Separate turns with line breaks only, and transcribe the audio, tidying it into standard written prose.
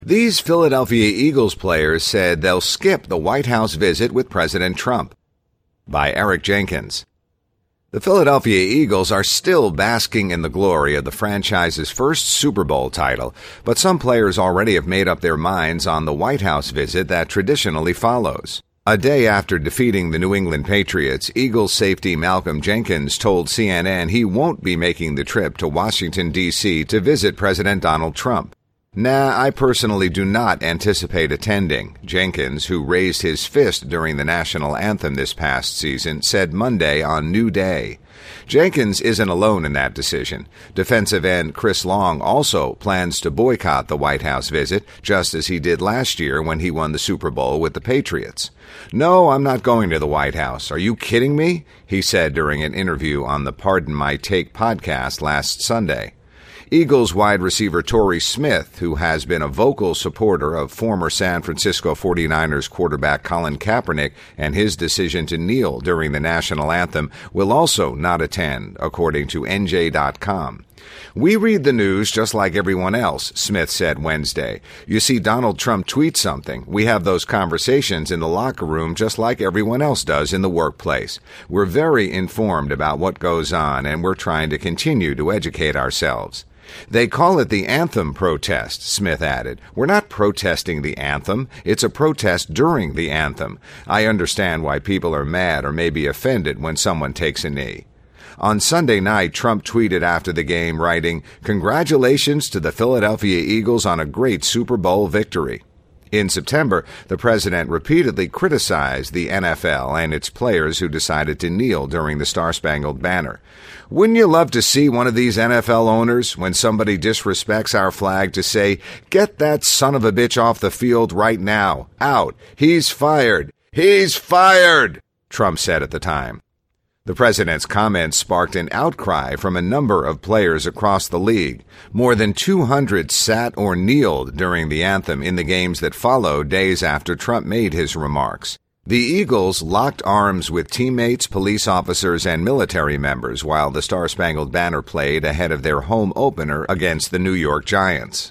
These Philadelphia Eagles players said they'll skip the White House visit with President Trump. By Eric Jenkins. The Philadelphia Eagles are still basking in the glory of the franchise's first Super Bowl title, but some players already have made up their minds on the White House visit that traditionally follows. A day after defeating the New England Patriots, Eagles safety Malcolm Jenkins told CNN he won't be making the trip to Washington, D.C. to visit President Donald Trump. "Nah, I personally do not anticipate attending," Jenkins, who raised his fist during the national anthem this past season, said Monday on New Day. Jenkins isn't alone in that decision. Defensive end Chris Long also plans to boycott the White House visit, just as he did last year when he won the Super Bowl with the Patriots. "No, I'm not going to the White House. Are you kidding me?" he said during an interview on the Pardon My Take podcast last Sunday. Eagles wide receiver Torrey Smith, who has been a vocal supporter of former San Francisco 49ers quarterback Colin Kaepernick and his decision to kneel during the national anthem, will also not attend, according to NJ.com. "We read the news just like everyone else," Smith said Wednesday. "You see Donald Trump tweet something. We have those conversations in the locker room just like everyone else does in the workplace. We're very informed about what goes on, and we're trying to continue to educate ourselves." "They call it the anthem protest," Smith added. "We're not protesting the anthem. It's a protest during the anthem. I understand why people are mad or maybe offended when someone takes a knee." On Sunday night, Trump tweeted after the game, writing, "Congratulations to the Philadelphia Eagles on a great Super Bowl victory." In September, the president repeatedly criticized the NFL and its players who decided to kneel during the Star-Spangled Banner. "Wouldn't you love to see one of these NFL owners, when somebody disrespects our flag, to say, 'Get that son of a bitch off the field right now. Out. He's fired. He's fired,'" Trump said at the time. The president's comments sparked an outcry from a number of players across the league. More than 200 sat or kneeled during the anthem in the games that followed days after Trump made his remarks. The Eagles locked arms with teammates, police officers, and military members while the Star-Spangled Banner played ahead of their home opener against the New York Giants.